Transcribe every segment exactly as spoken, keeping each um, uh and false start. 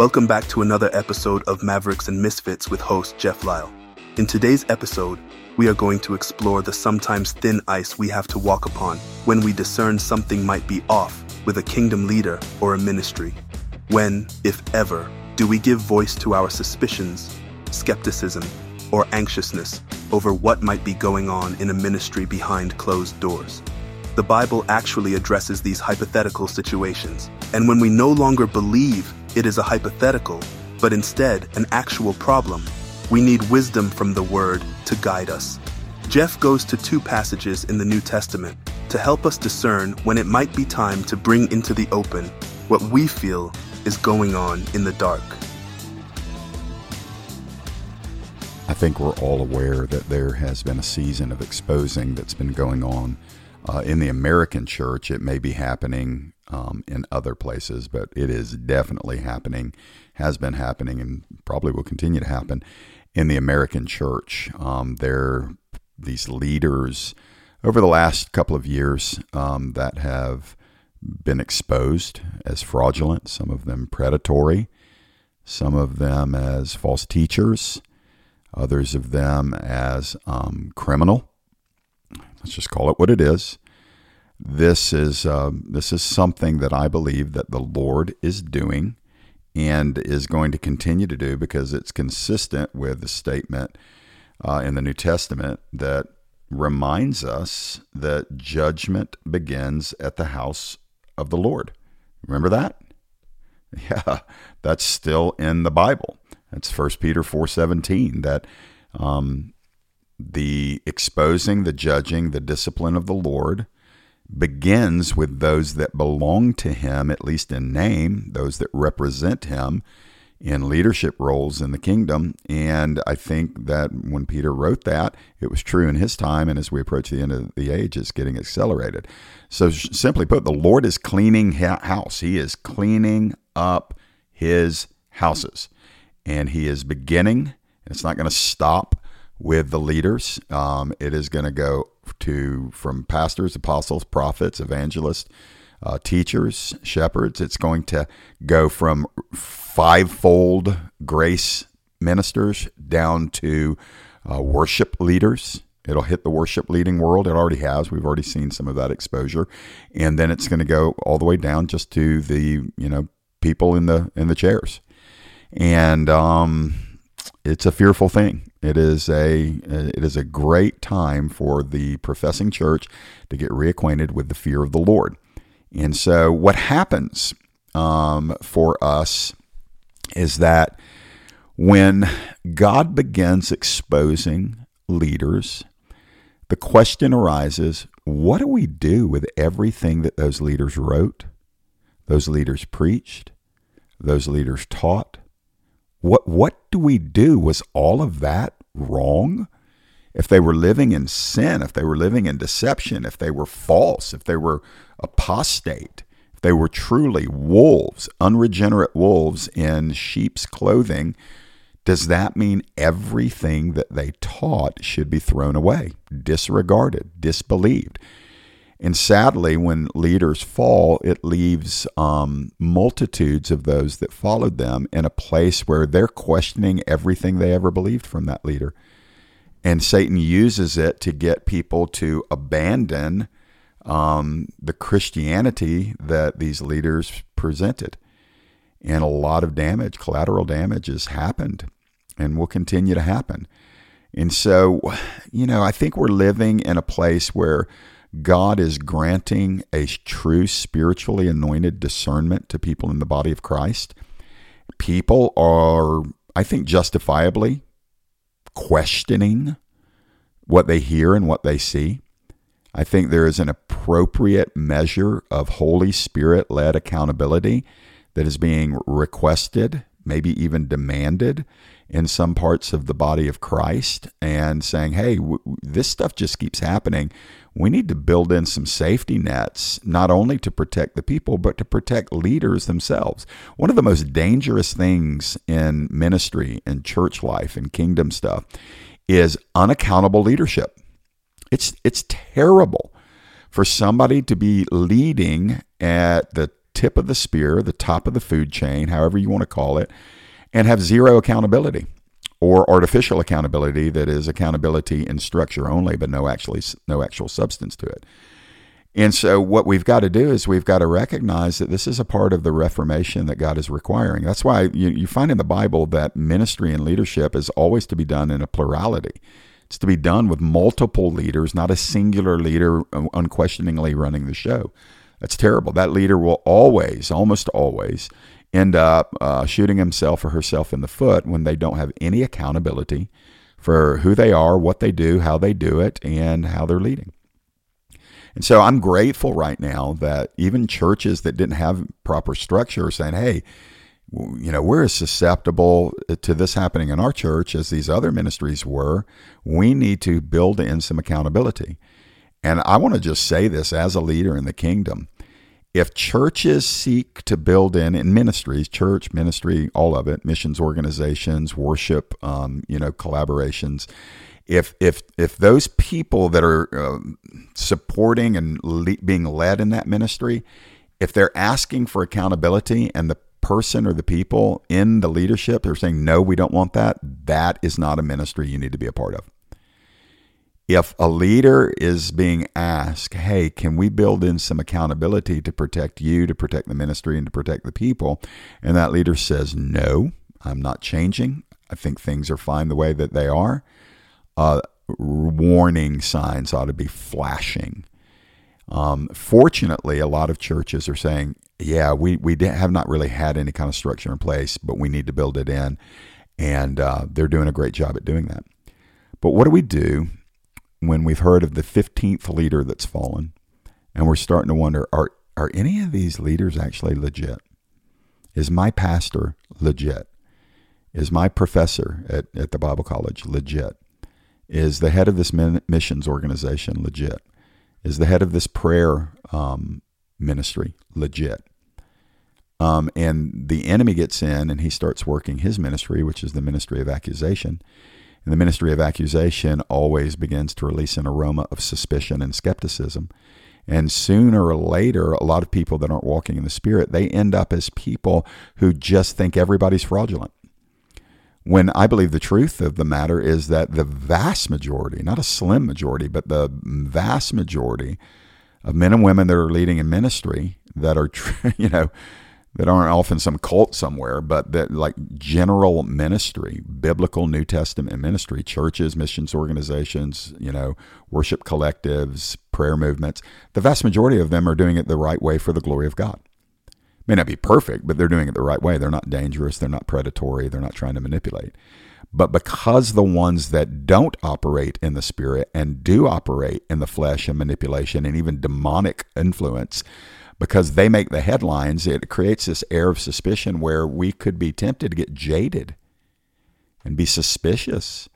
Welcome back to another episode of Mavericks and Misfits with host Jeff Lyle. In today's episode, we are going to explore the sometimes thin ice we have to walk upon when we discern something might be off with a kingdom leader or a ministry. When, if ever, do we give voice to our suspicions, skepticism, or anxiousness over what might be going on in a ministry behind closed doors? The Bible actually addresses these hypothetical situations, and when we no longer believe it is a hypothetical, but instead an actual problem, we need wisdom from the Word to guide us. Jeff goes to two passages in the New Testament to help us discern when it might be time to bring into the open what we feel is going on in the dark. I think we're all aware that there has been a season of exposing that's been going on uh, in the American church. It may be happening um, in other places, but it is definitely happening, has been happening, and probably will continue to happen in the American church. Um, there these leaders over the last couple of years um, that have been exposed as fraudulent, some of them predatory, some of them as false teachers, others of them as um, criminal. Let's just call it what it is. This is uh, this is something that I believe that the Lord is doing and is going to continue to do because it's consistent with the statement uh, in the New Testament that reminds us that judgment begins at the house of the Lord. Remember that? Yeah, that's still in the Bible. That's First Peter four seventeen, that um, the exposing, the judging, the discipline of the Lord begins with those that belong to him, at least in name, those that represent him in leadership roles in the kingdom. And I think that when Peter wrote that, it was true in his time, and as we approach the end of the age, it's getting accelerated. So simply put, the Lord is cleaning house. He is cleaning up his houses. And he is beginning, it's not going to stop with the leaders. Um, it is going to go to from pastors, apostles, prophets, evangelists, uh, teachers, shepherds. It's going to go from fivefold grace ministers down to uh, worship leaders. It'll hit the worship leading world. It already has. We've already seen some of that exposure. And then it's going to go all the way down just to the, you know, people in the in the chairs. And um, it's a fearful thing. It is a it is a great time for the professing church to get reacquainted with the fear of the Lord. And so what happens um, for us is that when God begins exposing leaders, the question arises, what do we do with everything that those leaders wrote, those leaders preached, those leaders taught? What what do we do? Was all of that wrong? If they were living in sin, if they were living in deception, if they were false, if they were apostate, if they were truly wolves, unregenerate wolves in sheep's clothing, does that mean everything that they taught should be thrown away, disregarded, disbelieved? And sadly, when leaders fall, it leaves um, multitudes of those that followed them in a place where they're questioning everything they ever believed from that leader. And Satan uses it to get people to abandon um, the Christianity that these leaders presented. And a lot of damage, collateral damage has happened and will continue to happen. And so, you know, I think we're living in a place where God is granting a true spiritually anointed discernment to people in the body of Christ. People are, I think, justifiably questioning what they hear and what they see. I think there is an appropriate measure of Holy Spirit-led accountability that is being requested, maybe even demanded in some parts of the body of Christ, and saying, hey, w- this stuff just keeps happening. We need to build in some safety nets, not only to protect the people, but to protect leaders themselves. One of the most dangerous things in ministry and church life and kingdom stuff is unaccountable leadership. It's it's terrible for somebody to be leading at the tip of the spear, the top of the food chain, however you want to call it, and have zero accountability, or artificial accountability that is accountability in structure only, but no actually no actual substance to it. And so what we've got to do is we've got to recognize that this is a part of the reformation that God is requiring. That's why you, you find in the Bible that ministry and leadership is always to be done in a plurality. It's to be done with multiple leaders, not a singular leader unquestioningly running the show. That's terrible. That leader will always, almost always, end up uh, shooting himself or herself in the foot when they don't have any accountability for who they are, what they do, how they do it, and how they're leading. And so I'm grateful right now that even churches that didn't have proper structure are saying, hey, you know, we're as susceptible to this happening in our church as these other ministries were. We need to build in some accountability. And I want to just say this as a leader in the kingdom. If churches seek to build in, in ministries, church, ministry, all of it, missions organizations, worship, um, you know, collaborations, If if if those people that are uh, supporting and le- being led in that ministry, if they're asking for accountability and the person or the people in the leadership are saying, no, we don't want that, that is not a ministry you need to be a part of. If a leader is being asked, hey, can we build in some accountability to protect you, to protect the ministry, and to protect the people, and that leader says, no, I'm not changing, I think things are fine the way that they are, Uh, warning signs ought to be flashing. Um, fortunately, a lot of churches are saying, yeah, we, we have not really had any kind of structure in place, but we need to build it in. And uh, they're doing a great job at doing that. But what do we do when we've heard of the fifteenth leader that's fallen, and we're starting to wonder, are, are any of these leaders actually legit? Is my pastor legit? Is my professor at, at the Bible college legit? Is the head of this missions organization legit? Is the head of this prayer um, ministry legit? Um, and the enemy gets in and he starts working his ministry, which is the ministry of accusation. And the ministry of accusation always begins to release an aroma of suspicion and skepticism. And sooner or later, a lot of people that aren't walking in the Spirit, they end up as people who just think everybody's fraudulent. When I believe the truth of the matter is that the vast majority, not a slim majority, but the vast majority of men and women that are leading in ministry that are, you know, that aren't off in some cult somewhere, but that like general ministry, biblical New Testament ministry, churches, missions organizations, you know, worship collectives, prayer movements, the vast majority of them are doing it the right way for the glory of God. May not be perfect, but they're doing it the right way. They're not dangerous. They're not predatory. They're not trying to manipulate. But because the ones that don't operate in the Spirit and do operate in the flesh and manipulation and even demonic influence, because they make the headlines, it creates this air of suspicion where we could be tempted to get jaded and be suspicious.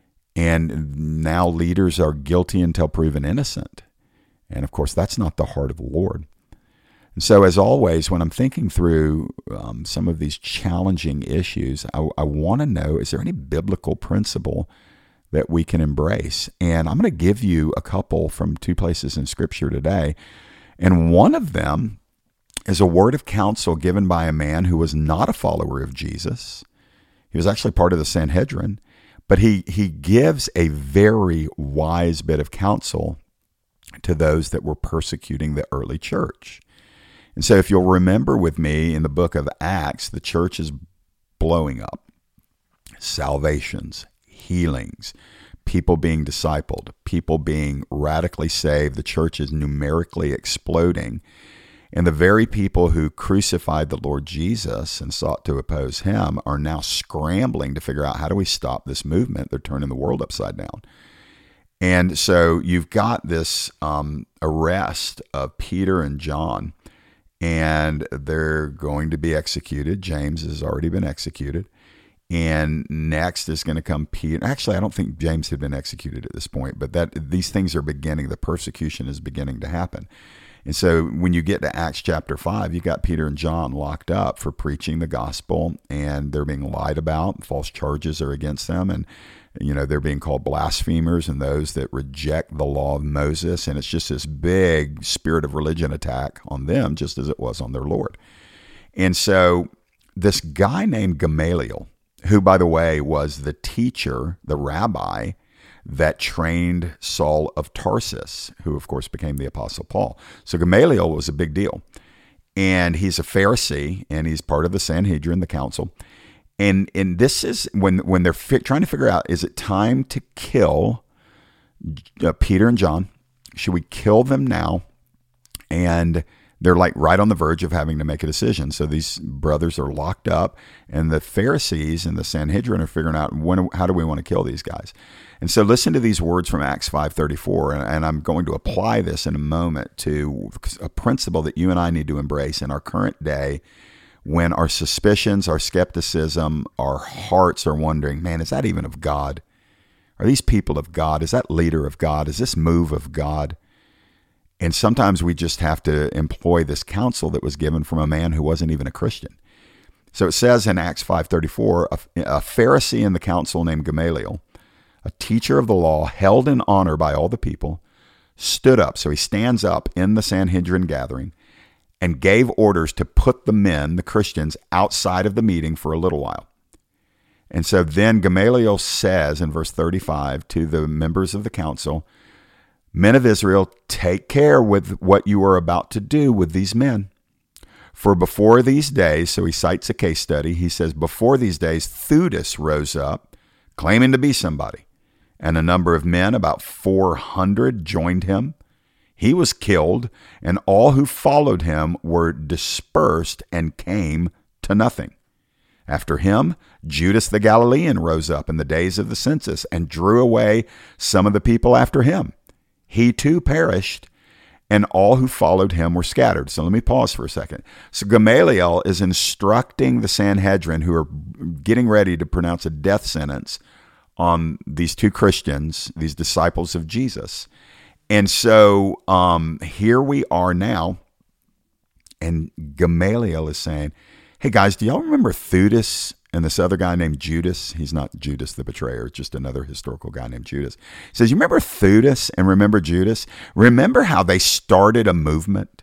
And now leaders are guilty until proven innocent. And of course, that's not the heart of the Lord. And so, as always, when I'm thinking through um, some of these challenging issues, I, I want to know, is there any biblical principle that we can embrace? And I'm going to give you a couple from two places in Scripture today. And one of them is a word of counsel given by a man who was not a follower of Jesus. He was actually part of the Sanhedrin, but he, he gives a very wise bit of counsel to those that were persecuting the early church. And so if you'll remember with me in the book of Acts, the church is blowing up. Salvations, healings, people being discipled, people being radically saved. The church is numerically exploding. And the very people who crucified the Lord Jesus and sought to oppose him are now scrambling to figure out, how do we stop this movement? They're turning the world upside down. And so you've got this um, arrest of Peter and John, and they're going to be executed. James has already been executed. And next is going to come Peter. Actually, I don't think James had been executed at this point, but that these things are beginning. The persecution is beginning to happen. And so when you get to Acts chapter five, you got Peter and John locked up for preaching the gospel, and they're being lied about. False charges are against them, and You know, they're being called blasphemers and those that reject the law of Moses. And it's just this big spirit of religion attack on them, just as it was on their Lord. And so this guy named Gamaliel, who, by the way, was the teacher, the rabbi that trained Saul of Tarsus, who, of course, became the Apostle Paul. So Gamaliel was a big deal. And he's a Pharisee, and he's part of the Sanhedrin, the council. And and this is when when they're fi- trying to figure out, is it time to kill uh, Peter and John? Should we kill them now? And they're like right on the verge of having to make a decision. So these brothers are locked up, and the Pharisees and the Sanhedrin are figuring out, when, how do we want to kill these guys? And so listen to these words from Acts five thirty-four, and, and I'm going to apply this in a moment to a principle that you and I need to embrace in our current day, when our suspicions, our skepticism, our hearts are wondering, man, is that even of God? Are these people of God? Is that leader of God? Is this move of God? And sometimes we just have to employ this counsel that was given from a man who wasn't even a Christian. So it says in Acts five thirty-four, a, a Pharisee in the council named Gamaliel, a teacher of the law, held in honor by all the people, stood up. So he stands up in the Sanhedrin gathering and gave orders to put the men, the Christians, outside of the meeting for a little while. And so then Gamaliel says in verse thirty-five to the members of the council, "Men of Israel, take care with what you are about to do with these men. For before these days," so he cites a case study, he says, "before these days, Theudas rose up, claiming to be somebody, and a number of men, about four hundred, joined him. He was killed, and all who followed him were dispersed and came to nothing. After him, Judas the Galilean rose up in the days of the census and drew away some of the people after him. He too perished, and all who followed him were scattered." So let me pause for a second. So Gamaliel is instructing the Sanhedrin, who are getting ready to pronounce a death sentence on these two Christians, these disciples of Jesus. And so um, here we are now, and Gamaliel is saying, "Hey guys, do y'all remember Theudas and this other guy named Judas?" He's not Judas the betrayer, just another historical guy named Judas. He says, "You remember Theudas and remember Judas? Remember how they started a movement?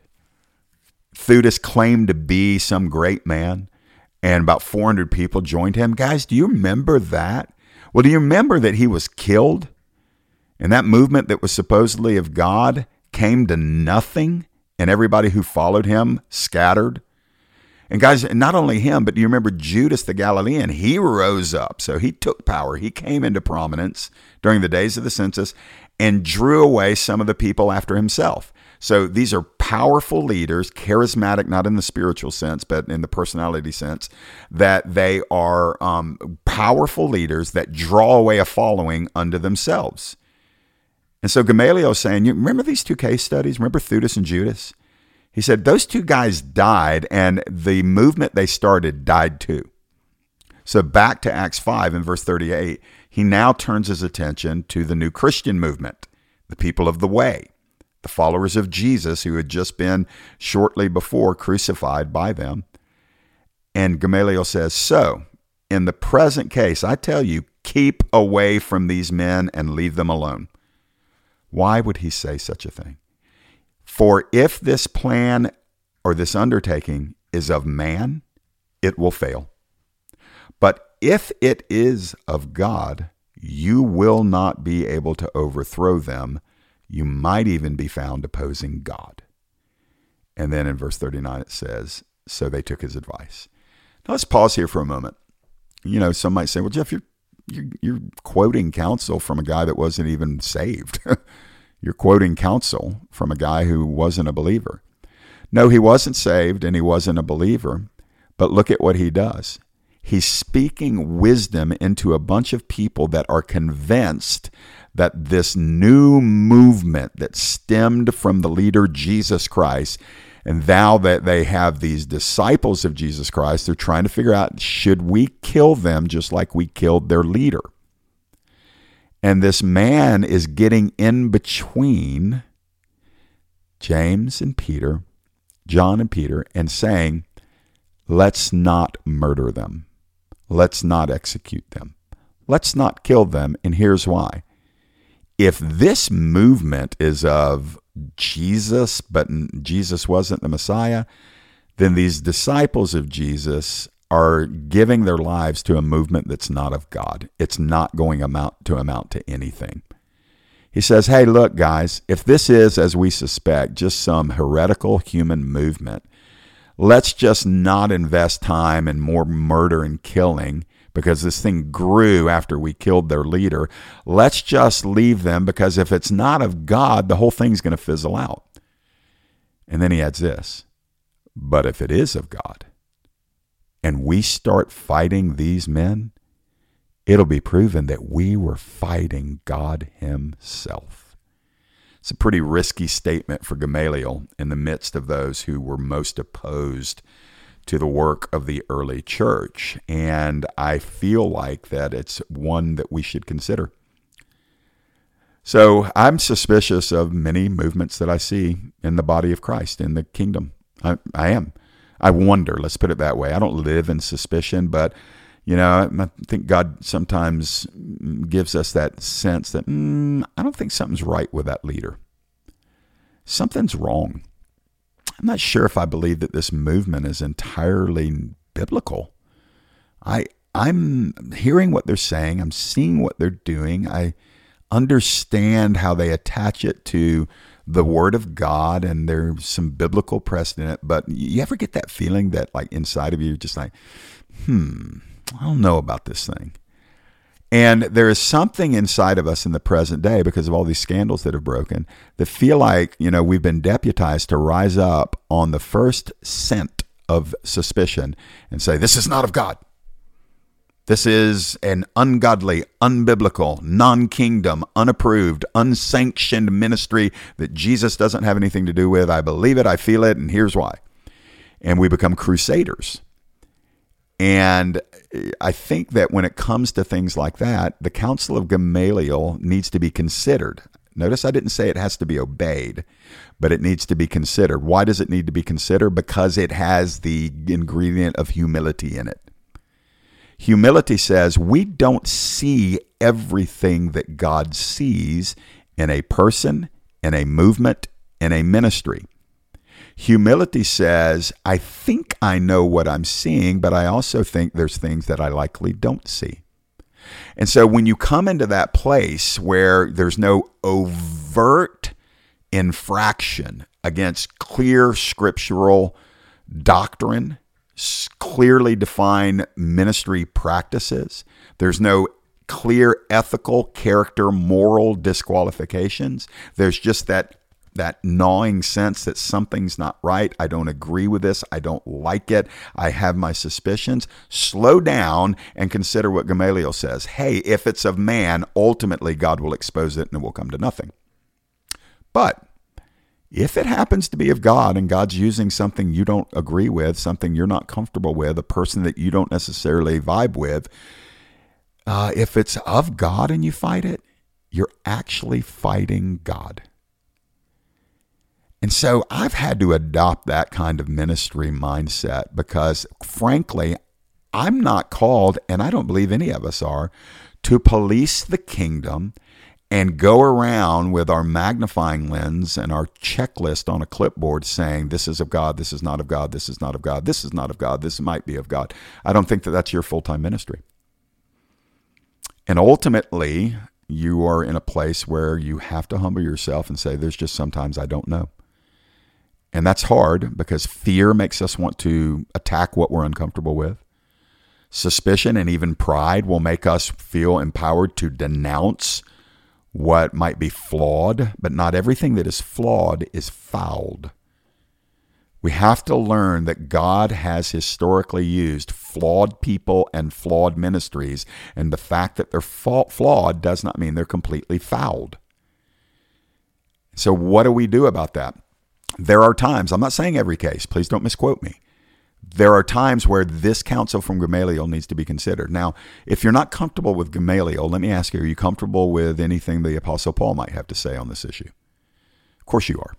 Theudas claimed to be some great man, and about four hundred people joined him. Guys, do you remember that? Well, do you remember that he was killed? And that movement that was supposedly of God came to nothing, and everybody who followed him scattered? And guys, not only him, but do you remember Judas the Galilean? He rose up. So he took power. He came into prominence during the days of the census and drew away some of the people after himself. So these are powerful leaders, charismatic, not in the spiritual sense, but in the personality sense, that they are um, powerful leaders that draw away a following unto themselves. And so Gamaliel is saying, you remember these two case studies? Remember Theudas and Judas? He said, those two guys died, and the movement they started died too. So back to Acts five in verse thirty-eight, he now turns his attention to the new Christian movement, the people of the way, the followers of Jesus who had just been shortly before crucified by them. And Gamaliel says, so in the present case, I tell you, keep away from these men and leave them alone. Why would he say such a thing? For if this plan or this undertaking is of man, it will fail. But if it is of God, you will not be able to overthrow them. You might even be found opposing God. And then in verse thirty-nine it says, so they took his advice. Now let's pause here for a moment. You know, some might say, well, Jeff, you're you're, you're quoting counsel from a guy that wasn't even saved. You're quoting counsel from a guy who wasn't a believer. No, he wasn't saved and he wasn't a believer, but look at what he does. He's speaking wisdom into a bunch of people that are convinced that this new movement that stemmed from the leader Jesus Christ, and now that they have these disciples of Jesus Christ, they're trying to figure out, should we kill them just like we killed their leader? And this man is getting in between James and Peter, John and Peter, and saying, let's not murder them. Let's not execute them. Let's not kill them, and here's why. If this movement is of Jesus, but Jesus wasn't the Messiah, then these disciples of Jesus are giving their lives to a movement that's not of God. It's not going amount to amount to anything. He says, hey, look, guys, if this is, as we suspect, just some heretical human movement, let's just not invest time in more murder and killing because this thing grew after we killed their leader. Let's just leave them because if it's not of God, the whole thing's going to fizzle out. And then he adds this, but if it is of God, and we start fighting these men, it'll be proven that we were fighting God himself. It's a pretty risky statement for Gamaliel in the midst of those who were most opposed to the work of the early church. And I feel like that it's one that we should consider. So I'm suspicious of many movements that I see in the body of Christ, in the kingdom. I, I am. I wonder, let's put it that way. I don't live in suspicion, but, you know, I think God sometimes gives us that sense that, mm, I don't think something's right with that leader. Something's wrong. I'm not sure if I believe that this movement is entirely biblical. I, I'm hearing what they're saying. I'm seeing what they're doing. I understand how they attach it to the Word of God, and there's some biblical precedent. But you ever get that feeling that, like, inside of you, you're just like, hmm, I don't know about this thing. And there is something inside of us in the present day, because of all these scandals that have broken, that feel like, you know, we've been deputized to rise up on the first scent of suspicion and say, this is not of God. This is an ungodly, unbiblical, non-kingdom, unapproved, unsanctioned ministry that Jesus doesn't have anything to do with. I believe it, I feel it, and here's why. And we become crusaders. And I think that when it comes to things like that, the Council of Gamaliel needs to be considered. Notice I didn't say it has to be obeyed, but it needs to be considered. Why does it need to be considered? Because it has the ingredient of humility in it. Humility says we don't see everything that God sees in a person, in a movement, in a ministry. Humility says, I think I know what I'm seeing, but I also think there's things that I likely don't see. And so when you come into that place where there's no overt infraction against clear scriptural doctrine, clearly defined ministry practices, there's no clear ethical, character, moral disqualifications. There's just that that gnawing sense that something's not right. I don't agree with this. I don't like it. I have my suspicions. Slow down and consider what Gamaliel says. Hey, if it's of man, ultimately God will expose it and it will come to nothing. But if it happens to be of God and God's using something you don't agree with, something you're not comfortable with, a person that you don't necessarily vibe with, uh, if it's of God and you fight it, you're actually fighting God. And so I've had to adopt that kind of ministry mindset because, frankly, I'm not called, and I don't believe any of us are, to police the kingdom and go around with our magnifying lens and our checklist on a clipboard saying, this is of God, this is not of God, this is not of God, this is not of God, this might be of God. I don't think that that's your full-time ministry. And ultimately, you are in a place where you have to humble yourself and say, there's just sometimes I don't know. And that's hard because fear makes us want to attack what we're uncomfortable with. Suspicion and even pride will make us feel empowered to denounce what might be flawed, but not everything that is flawed is fouled. We have to learn that God has historically used flawed people and flawed ministries, and the fact that they're flawed does not mean they're completely fouled. So what do we do about that? There are times, I'm not saying every case, please don't misquote me. There are times where this counsel from Gamaliel needs to be considered. Now, if you're not comfortable with Gamaliel, let me ask you, are you comfortable with anything the Apostle Paul might have to say on this issue? Of course you are.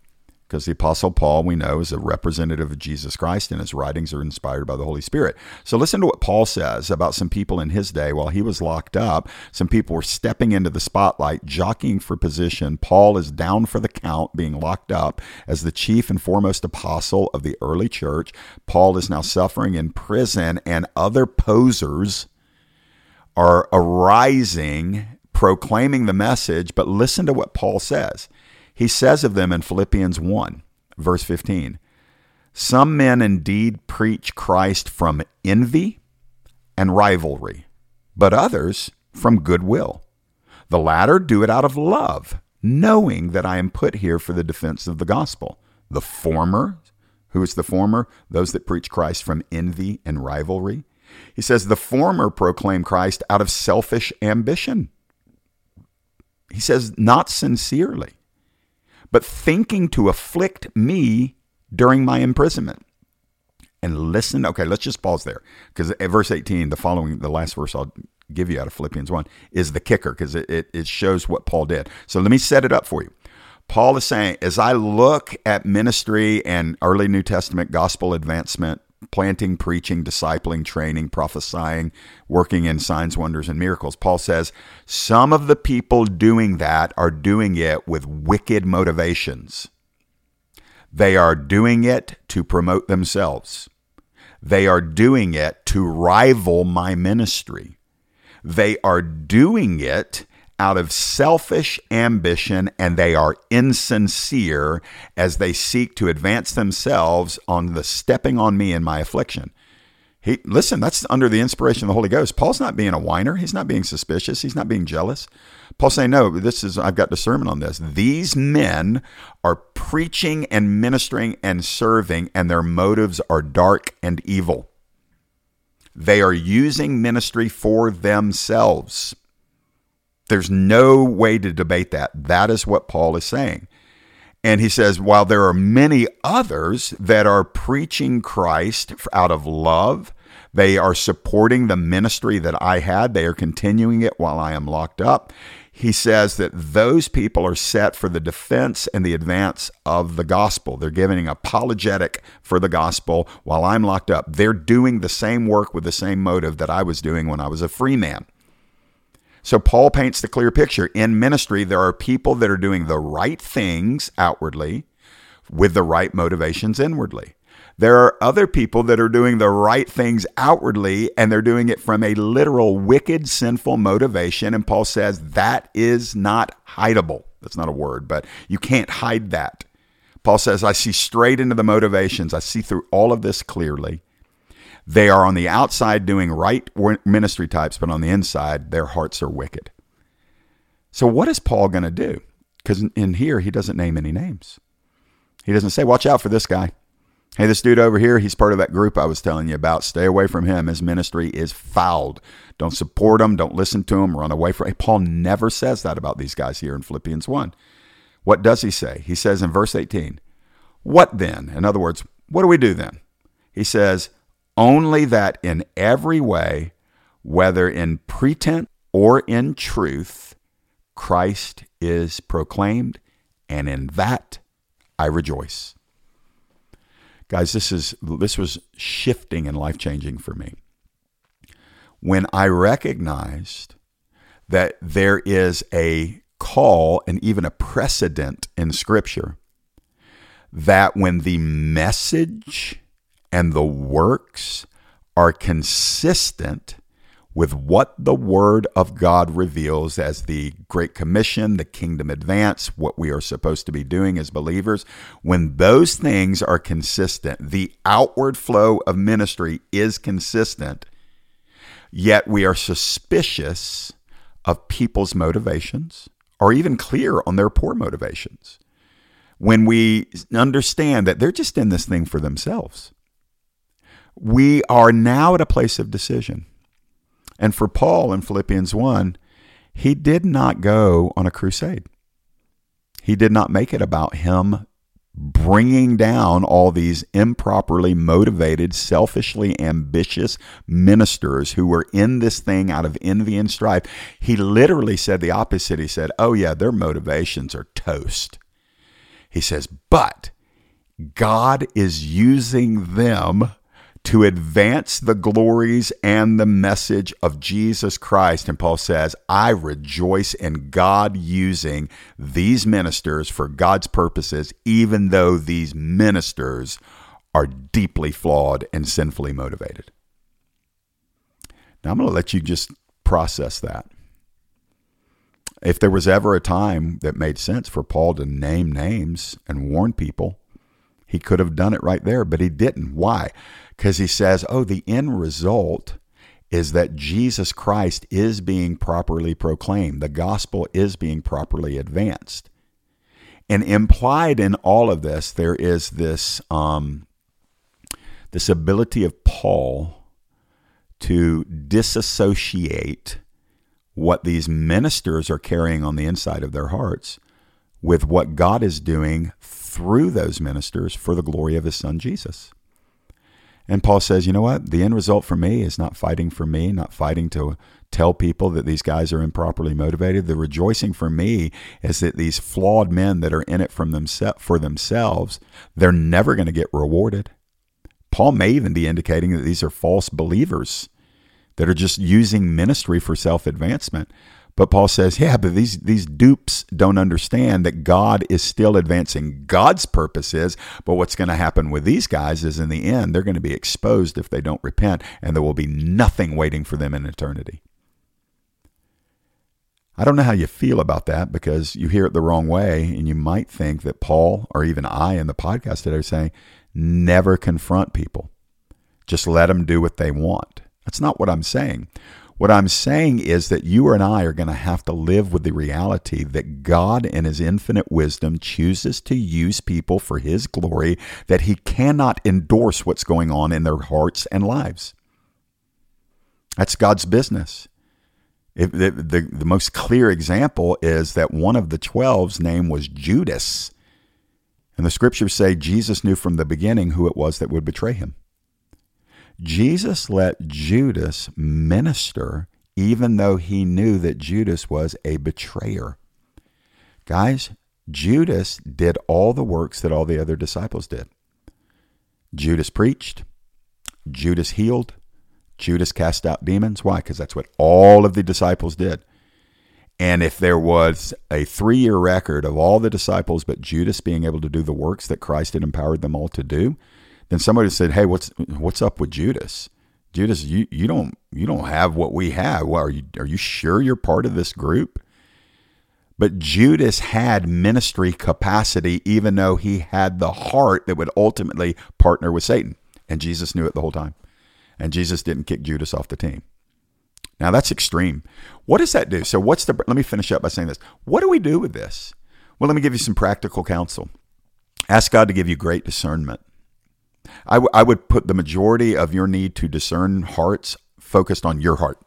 because the Apostle Paul, we know, is a representative of Jesus Christ, and his writings are inspired by the Holy Spirit. So listen to what Paul says about some people in his day while he was locked up. Some people were stepping into the spotlight, jockeying for position. Paul is down for the count, being locked up as the chief and foremost apostle of the early church. Paul is now suffering in prison, and other posers are arising, proclaiming the message. But listen to what Paul says. He says of them in Philippians one, verse fifteen, some men indeed preach Christ from envy and rivalry, but others from goodwill. The latter do it out of love, knowing that I am put here for the defense of the gospel. The former, who is the former? Those that preach Christ from envy and rivalry. He says the former proclaim Christ out of selfish ambition. He says not sincerely, but thinking to afflict me during my imprisonment. And listen, okay, let's just pause there, because at verse eighteen, the following, the last verse I'll give you out of Philippians one, is the kicker, because it, it, it shows what Paul did. So let me set it up for you. Paul is saying, as I look at ministry and early New Testament gospel advancement, planting, preaching, discipling, training, prophesying, working in signs, wonders, and miracles, Paul says, some of the people doing that are doing it with wicked motivations. They are doing it to promote themselves. They are doing it to rival my ministry. They are doing it out of selfish ambition, and they are insincere as they seek to advance themselves on the stepping on me in my affliction. He, listen, that's under the inspiration of the Holy Ghost. Paul's not being a whiner. He's not being suspicious. He's not being jealous. Paul's saying, no, this is, I've got discernment on this. These men are preaching and ministering and serving, and their motives are dark and evil. They are using ministry for themselves. There's no way to debate that. That is what Paul is saying. And he says, while there are many others that are preaching Christ out of love, they are supporting the ministry that I had. They are continuing it while I am locked up. He says that those people are set for the defense and the advance of the gospel. They're giving an apologetic for the gospel while I'm locked up. They're doing the same work with the same motive that I was doing when I was a free man. So Paul paints the clear picture. In ministry, there are people that are doing the right things outwardly with the right motivations inwardly. There are other people that are doing the right things outwardly, and they're doing it from a literal wicked, sinful motivation. And Paul says that is not hideable. That's not a word, but you can't hide that. Paul says, I see straight into the motivations. I see through all of this clearly. They are on the outside doing right ministry types, but on the inside, their hearts are wicked. So what is Paul going to do? Because in here, he doesn't name any names. He doesn't say, watch out for this guy. Hey, this dude over here, he's part of that group I was telling you about. Stay away from him. His ministry is fouled. Don't support him. Don't listen to him. Run away from him. Paul never says that about these guys here in Philippians one. What does he say? He says in verse eighteen, what then? In other words, what do we do then? He says, only that in every way, whether in pretense or in truth, Christ is proclaimed, and in that I rejoice. Guys, this is this was shifting and life-changing for me. When I recognized that there is a call and even a precedent in Scripture that when the message and the works are consistent with what the Word of God reveals as the Great Commission, the kingdom advance, what we are supposed to be doing as believers, when those things are consistent, the outward flow of ministry is consistent, yet we are suspicious of people's motivations or even clear on their poor motivations. When we understand that they're just in this thing for themselves, we are now at a place of decision. And for Paul in Philippians one, he did not go on a crusade. He did not make it about him bringing down all these improperly motivated, selfishly ambitious ministers who were in this thing out of envy and strife. He literally said the opposite. He said, oh yeah, their motivations are toast. He says, but God is using them to advance the glories and the message of Jesus Christ. And Paul says, I rejoice in God using these ministers for God's purposes, even though these ministers are deeply flawed and sinfully motivated. Now, I'm going to let you just process that. If there was ever a time that made sense for Paul to name names and warn people, he could have done it right there, but he didn't. Why? Because he says, oh, the end result is that Jesus Christ is being properly proclaimed. The gospel is being properly advanced. And implied in all of this, there is this, um, this ability of Paul to disassociate what these ministers are carrying on the inside of their hearts with what God is doing through those ministers for the glory of his son, Jesus. And Paul says, you know what? The end result for me is not fighting for me, not fighting to tell people that these guys are improperly motivated. The rejoicing for me is that these flawed men that are in it from themse- for themselves, they're never going to get rewarded. Paul may even be indicating that these are false believers that are just using ministry for self-advancement. But Paul says, yeah, but these, these dupes don't understand that God is still advancing God's purposes. But what's going to happen with these guys is in the end, they're going to be exposed if they don't repent, and there will be nothing waiting for them in eternity. I don't know how you feel about that, because you hear it the wrong way, and you might think that Paul, or even I in the podcast today, are saying, never confront people. Just let them do what they want. That's not what I'm saying. What I'm saying is that you and I are going to have to live with the reality that God in his infinite wisdom chooses to use people for his glory, that he cannot endorse what's going on in their hearts and lives. That's God's business. If the, the, the most clear example is that one of the twelve's name was Judas. And the scriptures say Jesus knew from the beginning who it was that would betray him. Jesus let Judas minister even though he knew that Judas was a betrayer. Guys, Judas did all the works that all the other disciples did. Judas preached. Judas healed. Judas cast out demons. Why? Because that's what all of the disciples did. And if there was a three-year record of all the disciples but Judas being able to do the works that Christ had empowered them all to do, then somebody said, "Hey, what's what's up with Judas? Judas, you, you don't you don't have what we have. Well, are you are you sure you're part of this group?" But Judas had ministry capacity, even though he had the heart that would ultimately partner with Satan, and Jesus knew it the whole time. And Jesus didn't kick Judas off the team. Now that's extreme. What does that do? So what's the? Let me finish up by saying this. What do we do with this? Well, let me give you some practical counsel. Ask God to give you great discernment. I, w- I would put the majority of your need to discern hearts focused on your heart.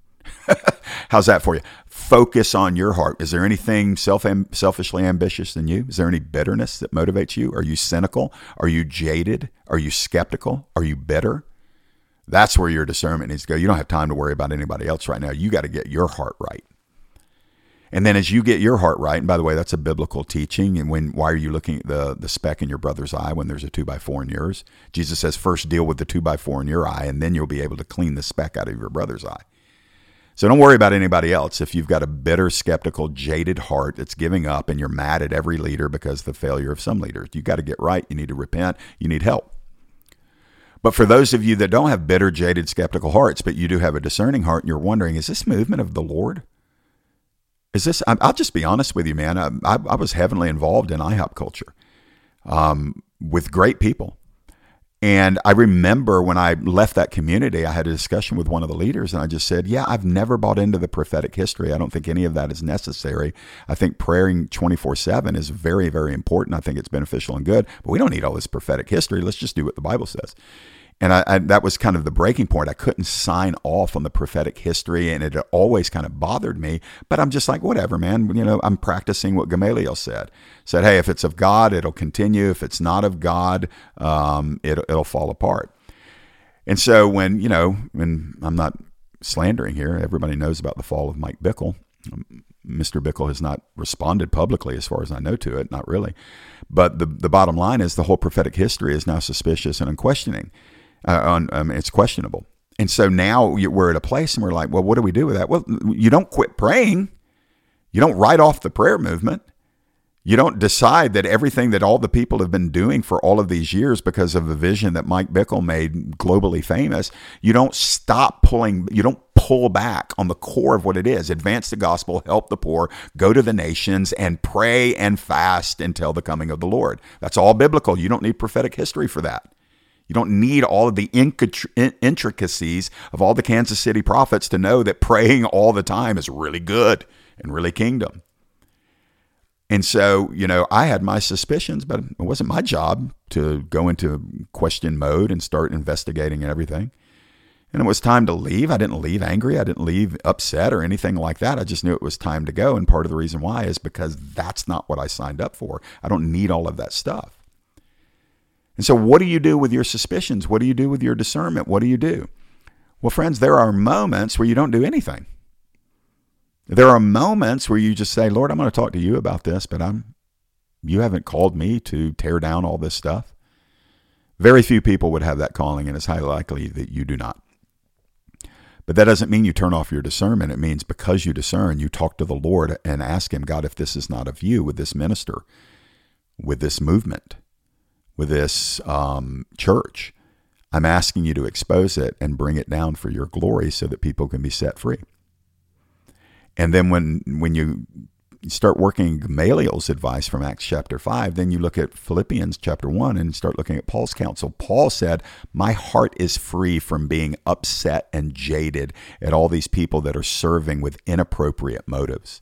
How's that for you? Focus on your heart. Is there anything self selfishly ambitious in you? Is there any bitterness that motivates you? Are you cynical? Are you jaded? Are you skeptical? Are you bitter? That's where your discernment needs to go. You don't have time to worry about anybody else right now. You got to get your heart right. And then as you get your heart right, and by the way, that's a biblical teaching. And when, why are you looking at the, the speck in your brother's eye when there's a two by four in yours? Jesus says, first deal with the two by four in your eye, and then you'll be able to clean the speck out of your brother's eye. So don't worry about anybody else. If you've got a bitter, skeptical, jaded heart that's giving up and you're mad at every leader because of the failure of some leaders, you got to get right. You need to repent. You need help. But for those of you that don't have bitter, jaded, skeptical hearts, but you do have a discerning heart, and you're wondering, is this movement of the Lord? Is this? I'll just be honest with you, man. I, I, I was heavily involved in I hop culture um, with great people. And I remember when I left that community, I had a discussion with one of the leaders, and I just said, yeah, I've never bought into the prophetic history. I don't think any of that is necessary. I think praying twenty-four seven is very, very important. I think it's beneficial and good, but we don't need all this prophetic history. Let's just do what the Bible says. And I, I, that was kind of the breaking point. I couldn't sign off on the prophetic history, and it had always kind of bothered me. But I'm just like, whatever, man. You know, I'm practicing what Gamaliel said. Said, hey, if it's of God, it'll continue. If it's not of God, um, it, it'll fall apart. And so when, you know, when I'm not slandering here, everybody knows about the fall of Mike Bickle. Mister Bickle has not responded publicly, as far as I know, to it. Not really. But the the bottom line is the whole prophetic history is now suspicious and unquestioning. Uh, on, um, it's questionable. And so now we're at a place and we're like, well, what do we do with that? Well, you don't quit praying. You don't write off the prayer movement. You don't decide that everything that all the people have been doing for all of these years because of the vision that Mike Bickle made globally famous, you don't stop pulling, you don't pull back on the core of what it is. Advance the gospel, help the poor, go to the nations, and pray and fast until the coming of the Lord. That's all biblical. You don't need prophetic history for that. You don't need all of the intricacies of all the Kansas City prophets to know that praying all the time is really good and really kingdom. And so, you know, I had my suspicions, but it wasn't my job to go into question mode and start investigating everything. And it was time to leave. I didn't leave angry. I didn't leave upset or anything like that. I just knew it was time to go. And part of the reason why is because that's not what I signed up for. I don't need all of that stuff. And so what do you do with your suspicions? What do you do with your discernment? What do you do? Well, friends, there are moments where you don't do anything. There are moments where you just say, Lord, I'm going to talk to you about this, but I'm, you haven't called me to tear down all this stuff. Very few people would have that calling, and it's highly likely that you do not. But that doesn't mean you turn off your discernment. It means because you discern, you talk to the Lord and ask him, God, if this is not of you with this minister, with this movement, with this um, church, I'm asking you to expose it and bring it down for your glory so that people can be set free. And then when when you start working Gamaliel's advice from Acts chapter five, then you look at Philippians chapter one and start looking at Paul's counsel. Paul said, my heart is free from being upset and jaded at all these people that are serving with inappropriate motives.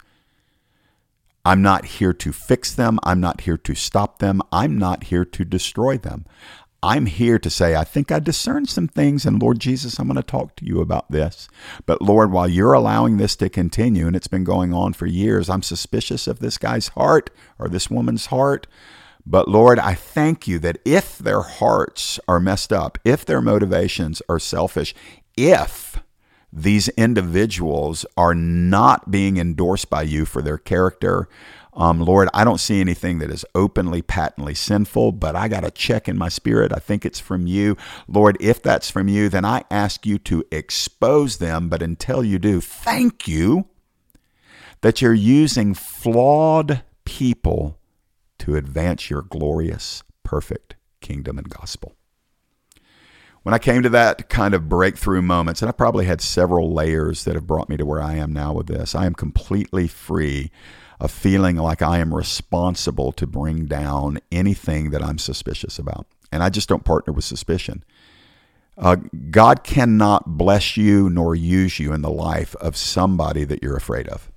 I'm not here to fix them. I'm not here to stop them. I'm not here to destroy them. I'm here to say, I think I discerned some things, and Lord Jesus, I'm going to talk to you about this. But Lord, while you're allowing this to continue, and it's been going on for years, I'm suspicious of this guy's heart or this woman's heart. But Lord, I thank you that if their hearts are messed up, if their motivations are selfish, if these individuals are not being endorsed by you for their character, Um, Lord, I don't see anything that is openly, patently sinful, but I got a check in my spirit. I think it's from you. Lord, if that's from you, then I ask you to expose them. But until you do, thank you that you're using flawed people to advance your glorious, perfect kingdom and gospel. When I came to that kind of breakthrough moments, and I probably had several layers that have brought me to where I am now with this, I am completely free of feeling like I am responsible to bring down anything that I'm suspicious about. And I just don't partner with suspicion. Uh, God cannot bless you nor use you in the life of somebody that you're afraid of.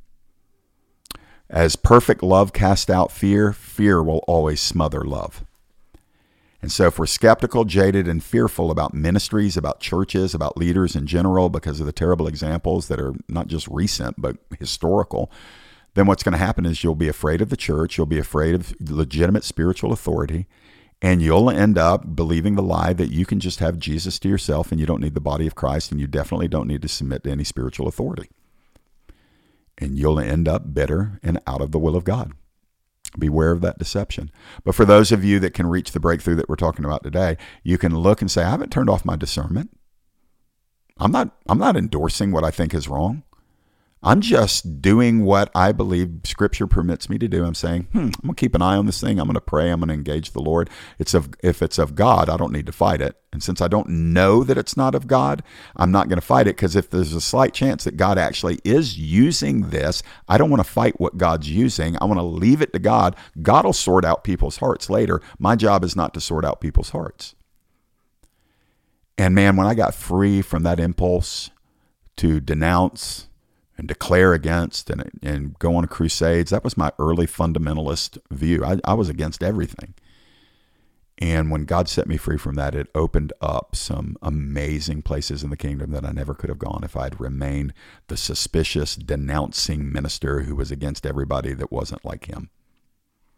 As perfect love casts out fear, fear will always smother love. And so if we're skeptical, jaded, and fearful about ministries, about churches, about leaders in general, because of the terrible examples that are not just recent, but historical, then what's going to happen is you'll be afraid of the church, you'll be afraid of legitimate spiritual authority, and you'll end up believing the lie that you can just have Jesus to yourself and you don't need the body of Christ, and you definitely don't need to submit to any spiritual authority. And you'll end up bitter and out of the will of God. Beware of that deception. But for those of you that can reach the breakthrough that we're talking about today, you can look and say, I haven't turned off my discernment. I'm not, I'm not endorsing what I think is wrong. I'm just doing what I believe Scripture permits me to do. I'm saying, hmm, I'm going to keep an eye on this thing. I'm going to pray. I'm going to engage the Lord. It's of, if it's of God, I don't need to fight it. And since I don't know that it's not of God, I'm not going to fight it, because if there's a slight chance that God actually is using this, I don't want to fight what God's using. I want to leave it to God. God will sort out people's hearts later. My job is not to sort out people's hearts. And man, when I got free from that impulse to denounce and declare against and and go on crusades, that was my early fundamentalist view. I, I was against everything. And when God set me free from that, it opened up some amazing places in the kingdom that I never could have gone if I'd remained the suspicious, denouncing minister who was against everybody that wasn't like him.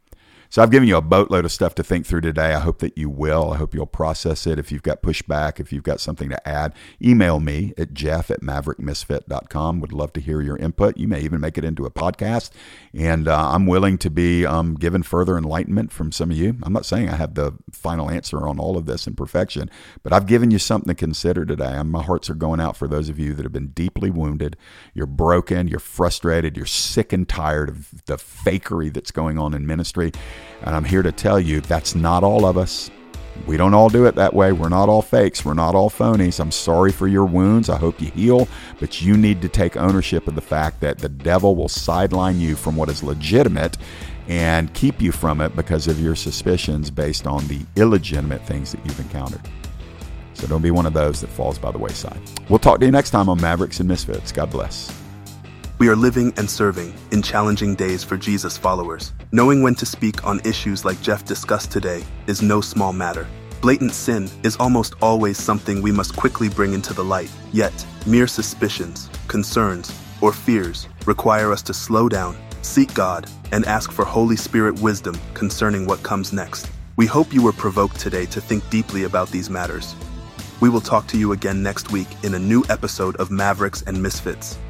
So I've given you a boatload of stuff to think through today. I hope that you will. I hope you'll process it. If you've got pushback, if you've got something to add, email me at jeff at maverick misfit dot com. Would love to hear your input. You may even make it into a podcast. And uh, I'm willing to be um, given further enlightenment from some of you. I'm not saying I have the final answer on all of this in perfection, but I've given you something to consider today. My hearts are going out for those of you that have been deeply wounded. You're broken. You're frustrated. You're sick and tired of the fakery that's going on in ministry. And I'm here to tell you that's not all of us. We don't all do it that way. We're not all fakes. We're not all phonies. I'm sorry for your wounds. I hope you heal, but you need to take ownership of the fact that the devil will sideline you from what is legitimate and keep you from it because of your suspicions based on the illegitimate things that you've encountered. So don't be one of those that falls by the wayside. We'll talk to you next time on Mavericks and Misfits. God bless. We are living and serving in challenging days for Jesus followers. Knowing when to speak on issues like Jeff discussed today is no small matter. Blatant sin is almost always something we must quickly bring into the light. Yet, mere suspicions, concerns, or fears require us to slow down, seek God, and ask for Holy Spirit wisdom concerning what comes next. We hope you were provoked today to think deeply about these matters. We will talk to you again next week in a new episode of Mavericks and Misfits.